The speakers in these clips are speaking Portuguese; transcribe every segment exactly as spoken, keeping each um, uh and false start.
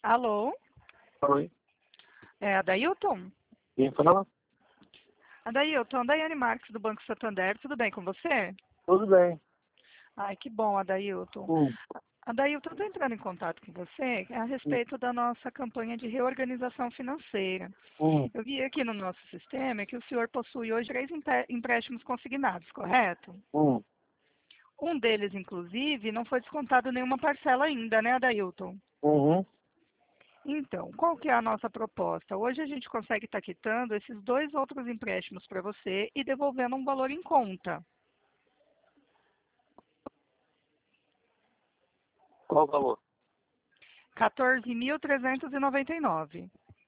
Alô? Oi, É, Adailton? quem fala? Adailton, Daiane Marques do Banco Santander, tudo bem com você? Tudo bem. Ai, que bom, Adailton. Hum, Adailton, estou entrando em contato com você a respeito da nossa campanha de reorganização financeira. hum, Eu vi aqui no nosso sistema que o senhor possui hoje três empé- empréstimos consignados, correto? hum. Um deles, inclusive, não foi descontado nenhuma parcela ainda, né, Adailton? Uhum. Então, qual que é a nossa proposta? Hoje a gente consegue estar quitando esses dois outros empréstimos para você e devolvendo um valor em conta. Qual o valor? quatorze mil trezentos e noventa e nove.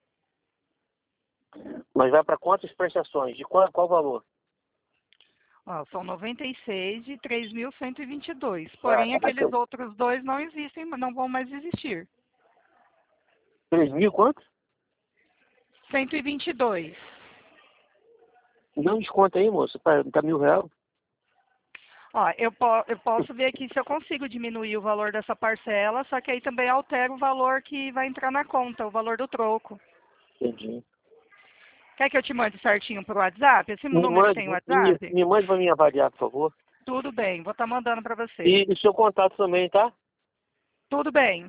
Mas vai para quantas prestações? De qual, qual valor? Ó, são noventa e seis de três mil cento e vinte e dois. Ah, Porém, vai aqueles ser outros dois não existem, não vão mais existir. três mil quanto? cento e vinte e dois. Não desconta aí, moça. Tá, tá mil reais? Ó, eu, po eu posso ver aqui se eu consigo diminuir o valor dessa parcela, só que aí também altera o valor que vai entrar na conta, o valor do troco. Entendi. Quer que eu te mande certinho por WhatsApp? Esse Me número mande, tem me, WhatsApp? me mande para mim avaliar, por favor. Tudo bem, vou estar mandando para você. E o seu contato também, tá? Tudo bem.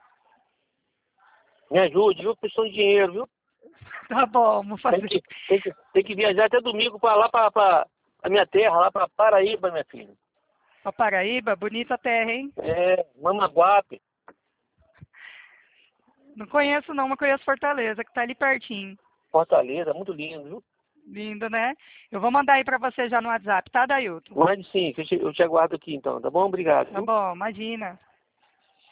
Me ajude, viu? Preciso de dinheiro, viu? Tá bom, vou Tem fazer. que, tem que, tem que viajar até domingo para lá, para a minha terra, lá para Paraíba, minha filha. Ó, Paraíba, bonita terra, hein? É, Mamaguape. Não conheço não, mas conheço Fortaleza, que tá ali pertinho. Fortaleza, muito lindo, viu? Lindo, né? Eu vou mandar aí para você já no WhatsApp, tá, Dailton? Mande sim, que eu te, eu te aguardo aqui então, tá bom? Obrigado, Tá viu? bom, imagina.